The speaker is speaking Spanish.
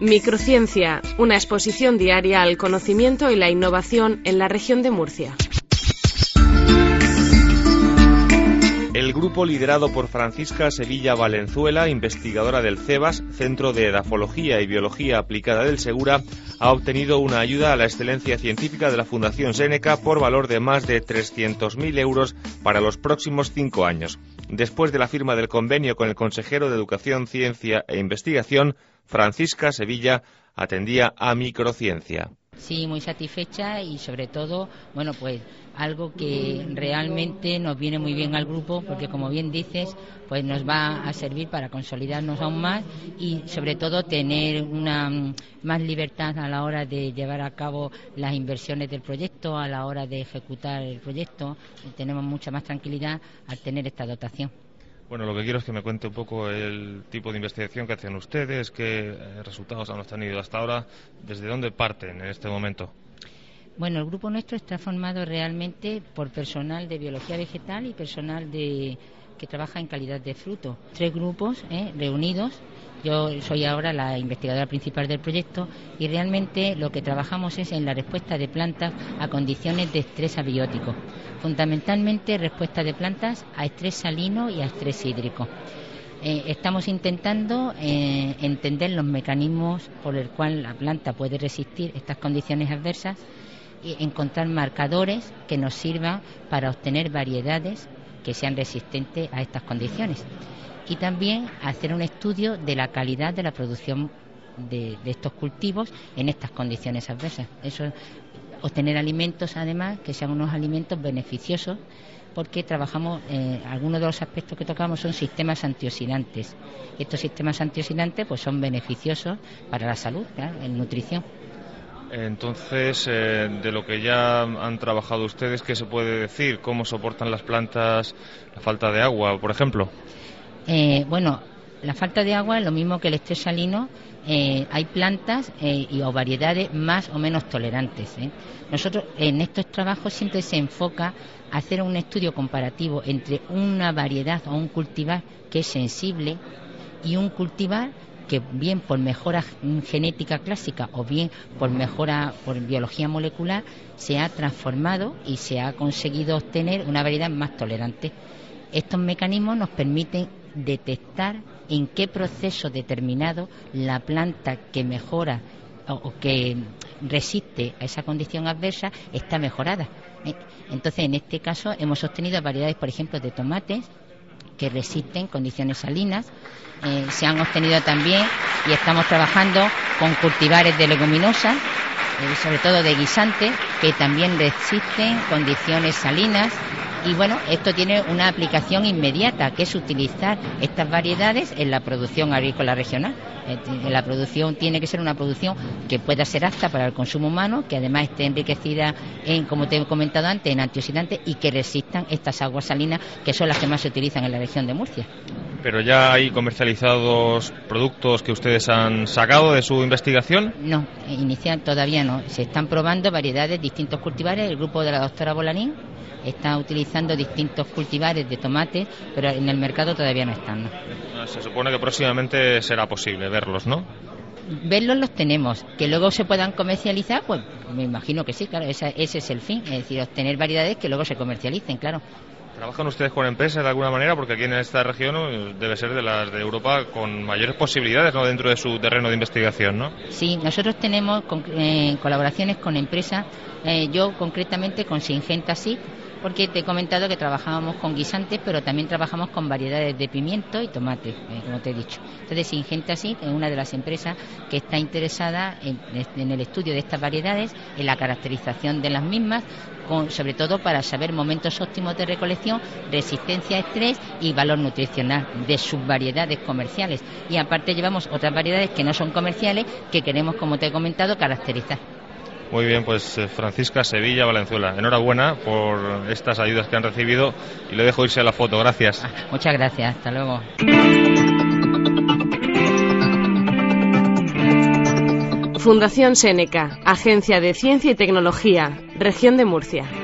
Microciencia, una exposición diaria al conocimiento y la innovación en la región de Murcia. El grupo liderado por Francisca Sevilla Valenzuela, investigadora del CEBAS, Centro de Edafología y Biología Aplicada del Segura, ha obtenido una ayuda a la excelencia científica de la Fundación Seneca por valor de más de 300.000 euros para los próximos 5 años. Después de la firma del convenio con el consejero de Educación, Ciencia e Investigación, Francisca Sevilla atendía a Microciencia. Sí, muy satisfecha y sobre todo, bueno, pues algo que realmente nos viene muy bien al grupo, porque como bien dices, pues nos va a servir para consolidarnos aún más y sobre todo tener una más libertad a la hora de llevar a cabo las inversiones del proyecto, a la hora de ejecutar el proyecto. Tenemos mucha más tranquilidad al tener esta dotación. Bueno, lo que quiero es que me cuente un poco el tipo de investigación que hacen ustedes, qué resultados han obtenido hasta ahora, desde dónde parten en este momento. Bueno, el grupo nuestro está formado realmente por personal de biología vegetal y personal que trabaja en calidad de fruto. 3 grupos reunidos. Yo soy ahora la investigadora principal del proyecto y realmente lo que trabajamos es en la respuesta de plantas a condiciones de estrés abiótico. Fundamentalmente respuesta de plantas a estrés salino y a estrés hídrico. Estamos intentando entender los mecanismos por el cual la planta puede resistir estas condiciones adversas y encontrar marcadores que nos sirvan para obtener variedades que sean resistentes a estas condiciones. Y también hacer un estudio de la calidad de la producción de estos cultivos en estas condiciones adversas. Eso, obtener alimentos además que sean unos alimentos beneficiosos, porque trabajamos, algunos de los aspectos que tocamos son sistemas antioxidantes. Estos sistemas antioxidantes pues son beneficiosos para la salud, claro, en nutrición. Entonces, de lo que ya han trabajado ustedes, ¿qué se puede decir? ¿Cómo soportan las plantas la falta de agua, por ejemplo? Bueno, la falta de agua es lo mismo que el estrés salino. Hay plantas o variedades más o menos tolerantes. Nosotros en estos trabajos siempre se enfoca a hacer un estudio comparativo entre una variedad o un cultivar que es sensible y un cultivar que bien por mejora genética clásica o bien por mejora por biología molecular se ha transformado y se ha conseguido obtener una variedad más tolerante. Estos mecanismos nos permiten detectar en qué proceso determinado la planta que mejora o que resiste a esa condición adversa está mejorada. Entonces, en este caso hemos obtenido variedades, por ejemplo, de tomates que resisten condiciones salinas. Se han obtenido también y estamos trabajando con cultivares de leguminosas, sobre todo de guisantes, que también resisten condiciones salinas. Y bueno, esto tiene una aplicación inmediata, que es utilizar estas variedades en la producción agrícola regional. La producción tiene que ser una producción que pueda ser apta para el consumo humano, que además esté enriquecida en, como te he comentado antes, en antioxidantes y que resistan estas aguas salinas, que son las que más se utilizan en la región de Murcia. ¿Pero ya hay comercializados productos que ustedes han sacado de su investigación? No, inicial todavía no. Se están probando variedades, distintos cultivares. El grupo de la doctora Bolanín está utilizando distintos cultivares de tomate, pero en el mercado todavía no están, ¿no? Se supone que próximamente será posible verlos, ¿no? Verlos los tenemos. Que luego se puedan comercializar, pues me imagino que sí, claro, ese es el fin, es decir, obtener variedades que luego se comercialicen, claro. ¿Trabajan ustedes con empresas de alguna manera? Porque aquí en esta región debe ser de las de Europa con mayores posibilidades, ¿no?, dentro de su terreno de investigación, ¿no? Sí, nosotros tenemos colaboraciones con empresas, yo concretamente con Syngenta sí, porque te he comentado que trabajábamos con guisantes, pero también trabajamos con variedades de pimiento y tomate, como te he dicho. Entonces, Syngenta sí es una de las empresas que está interesada en el estudio de estas variedades, en la caracterización de las mismas, sobre todo para saber momentos óptimos de recolección, resistencia a estrés y valor nutricional de sus variedades comerciales. Y aparte llevamos otras variedades que no son comerciales, que queremos, como te he comentado, caracterizar. Muy bien, pues Francisca Sevilla Valenzuela, enhorabuena por estas ayudas que han recibido y le dejo irse a la foto. Gracias. Muchas gracias, hasta luego. Fundación Seneca, Agencia de Ciencia y Tecnología, Región de Murcia.